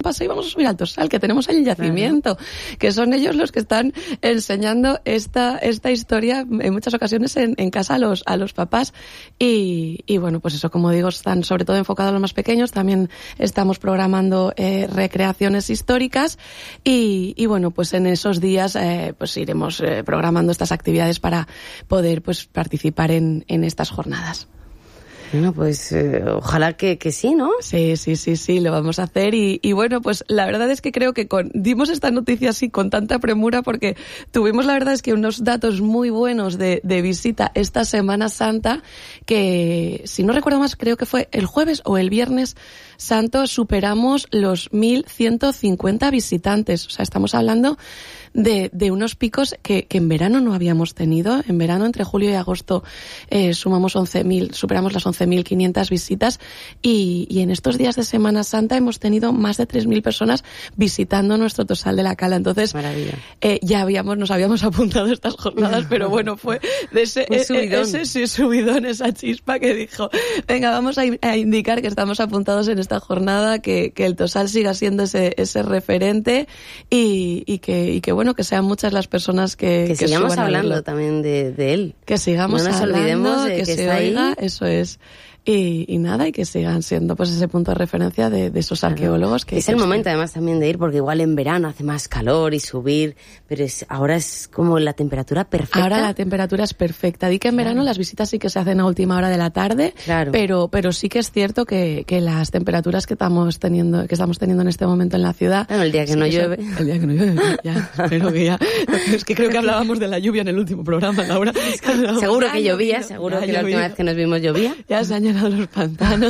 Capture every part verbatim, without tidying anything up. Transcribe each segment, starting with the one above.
paseo y vamos a subir al Tosal, que tenemos ahí el yacimiento, claro. Que son ellos los que están enseñando esta esta historia en muchas ocasiones en, en casa a los a los papás y, y bueno, pues eso, como digo, están sobre todo enfocados a los más pequeños. También estamos programando eh, recreaciones históricas y, y bueno, pues en esos días eh, pues iremos eh, programando estas actividades para poder pues participar en, en estas jornadas. Bueno, pues eh, ojalá que, que sí, ¿no? Sí, sí, sí, sí, lo vamos a hacer y, y bueno, pues la verdad es que creo que con, dimos esta noticia así con tanta premura porque tuvimos la verdad es que unos datos muy buenos de, de visita esta Semana Santa que, si no recuerdo más, creo que fue el jueves o el viernes santo superamos los mil ciento cincuenta visitantes. O sea, estamos hablando de, de unos picos que, que en verano no habíamos tenido. En verano, entre julio y agosto, eh, sumamos once mil, superamos las once mil quinientas visitas y, y en estos días de Semana Santa hemos tenido más de tres mil personas visitando nuestro Tosal de la Cala. Entonces, eh, ya habíamos, nos habíamos apuntado a estas jornadas, pero bueno, fue de ese, eh, ese sí, subidón, esa chispa que dijo, venga, vamos a, a indicar que estamos apuntados en esta jornada, que, que el Tosal siga siendo ese, ese referente y, y que, y que bueno, que sean muchas las personas que, que, que sigamos hablando también de, de él. Que sigamos no nos hablando, olvidemos de que, que se está oiga, ahí. Eso es. Y, y nada, y que sigan siendo pues ese punto de referencia de, de esos arqueólogos. Que, es que el estén. momento además también de ir, porque igual en verano hace más calor y subir, pero es, ahora es como la temperatura perfecta. Ahora la temperatura es perfecta. Di que en claro. verano las visitas sí que se hacen a última hora de la tarde, claro. pero pero sí que es cierto que, que las temperaturas que estamos teniendo que estamos teniendo en este momento en la ciudad. Bueno, el día que sí no que llueve. Son, el día que no llueve, ya, espero que ya. Es que creo que hablábamos de la lluvia en el último programa, Laura. Seguro que llovía, seguro que la última vez que nos vimos llovía. Ya se han llenado los pantanos.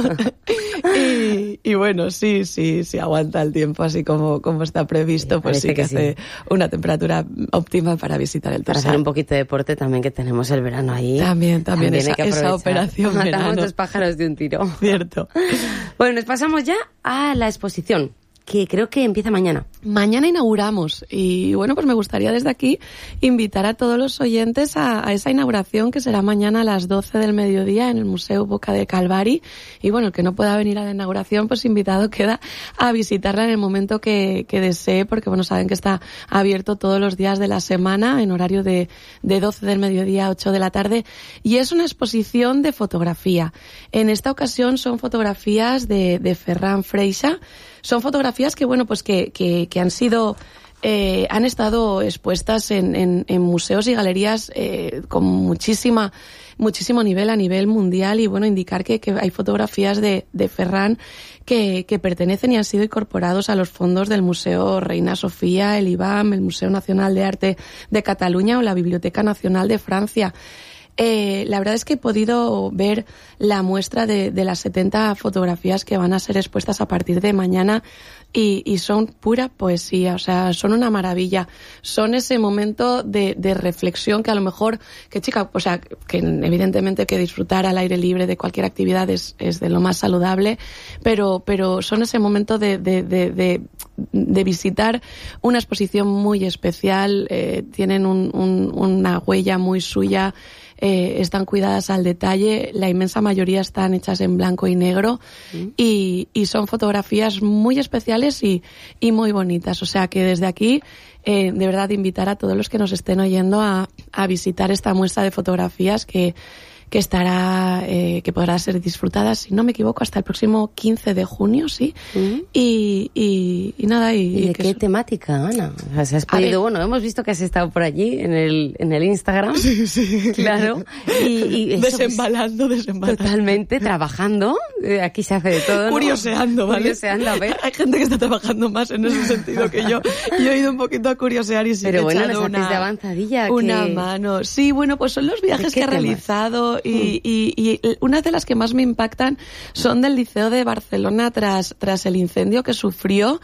y, y bueno, sí, sí, sí aguanta el tiempo así como, como está previsto, sí, pues sí que, que hace sí. una temperatura óptima para visitar el Tosal. Para hacer un poquito de deporte también, que tenemos el verano ahí. También, también, también esa, hay que esa operación verano. Matamos dos pájaros de un tiro. Cierto. Bueno, nos pasamos ya a la exposición, que creo que empieza mañana. Mañana inauguramos y bueno, pues me gustaría desde aquí invitar a todos los oyentes a, a esa inauguración que será mañana a las doce del mediodía en el Museu Boca del Calvari y bueno, el que no pueda venir a la inauguración pues invitado queda a visitarla en el momento que, que desee, porque bueno, saben que está abierto todos los días de la semana en horario de, de doce del mediodía a ocho de la tarde y es una exposición de fotografía. En esta ocasión son fotografías de, de Ferran Freixa. Son fotografías que, bueno, pues que, que, que han sido, eh, han estado expuestas en, en, en museos y galerías eh, con muchísima, muchísimo nivel a nivel mundial y, bueno, indicar que, que hay fotografías de, de Ferran que, que pertenecen y han sido incorporados a los fondos del Museo Reina Sofía, el I B A M, el Museo Nacional de Arte de Cataluña o la Biblioteca Nacional de Francia. Eh, la verdad es que he podido ver la muestra de, de las setenta fotografías que van a ser expuestas a partir de mañana y, y son pura poesía, o sea, son una maravilla. Son ese momento de, de reflexión que a lo mejor, que chica, o sea, que evidentemente que disfrutar al aire libre de cualquier actividad es, es de lo más saludable, pero, pero son ese momento de, de, de, de, de visitar una exposición muy especial, eh, tienen un, un, una huella muy suya. Eh, están cuidadas al detalle, la inmensa mayoría están hechas en blanco y negro mm. y, y son fotografías muy especiales y, y muy bonitas. O sea que desde aquí, eh, de verdad, invitar a todos los que nos estén oyendo a, a visitar esta muestra de fotografías que que estará, eh, que podrá ser disfrutada, si no me equivoco, hasta el próximo quince de junio, sí. Uh-huh. Y, y, y nada. ¿Y, ¿Y de que qué es... temática, Ana? O sea, has podido, bueno, hemos visto que has estado por allí en el, en el Instagram. Sí, sí. Claro. Y, y eso, desembalando, pues, desembalando. Totalmente, trabajando. Eh, aquí se hace de todo, ¿no? Curioseando, ¿vale? Curioseando, a ver. Hay gente que está trabajando más en ese sentido que yo. Yo he ido un poquito a curiosear y sí Pero he bueno, echado nos una, haces de avanzadilla. Una que... mano. Sí, bueno, pues son los viajes que he temas? realizado y, y, y una de las que más me impactan son del Liceo de Barcelona tras, tras el incendio que sufrió,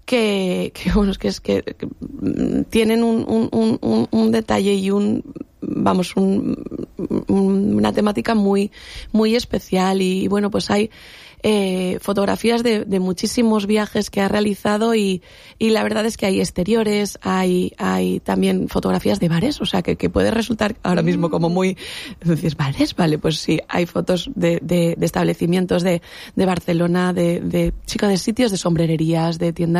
que, que bueno, es que es que, que tienen un, un, un, un detalle y un, vamos, un, un, una temática muy, muy especial y, y bueno, pues hay Eh, fotografías de, de muchísimos viajes que ha realizado y, y la verdad es que hay exteriores, hay, hay también fotografías de bares, o sea que, que puede resultar ahora mismo como muy, dices, ¿bares? Vale, pues sí, hay fotos de, de, de establecimientos de, de Barcelona, de, de, chica, de sitios de sombrererías, de tiendas